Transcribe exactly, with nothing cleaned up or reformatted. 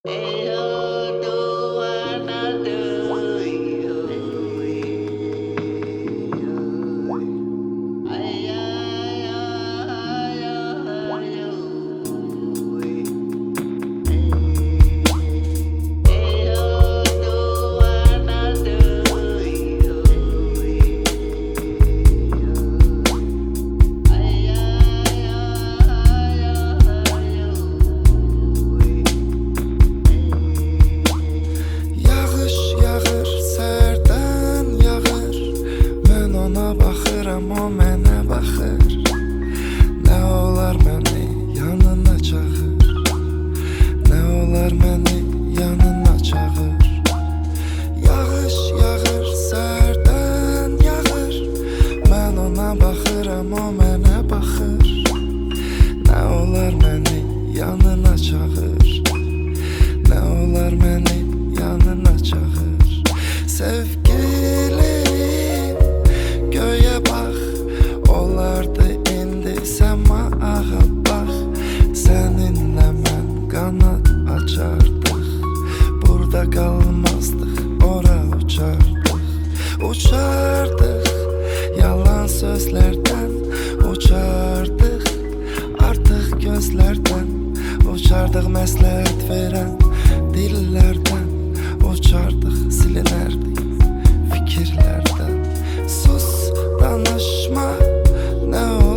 Eyo tuana đời ơi, ai ai ai ai ơi. Eyo tuana đời ơi, ai ai ai ai Yağış yağır, sərdən yağır. Mən ona baxıram, o mənə baxır. Nə olar məni yanına çağır, nə olar məni yanına çağır. Yağış yağır, sərdən yağır. Mən ona baxıram, o mənə baxır. Nə olar məni yanına çağır, nə olar məni yanına çağır. Sevgilim, göğe bax, olardı indi səmağa bax. Səninlə mən qanad açardıq, burada qalmazdıq, ora uçardıq. Uçardıq yalan sözlərdən, uçardıq artıq gözlərdən. Uçardıq məsləhət verən dillərdən, uçardıq silinərdik fikirlərdən. Sus, danışma, nə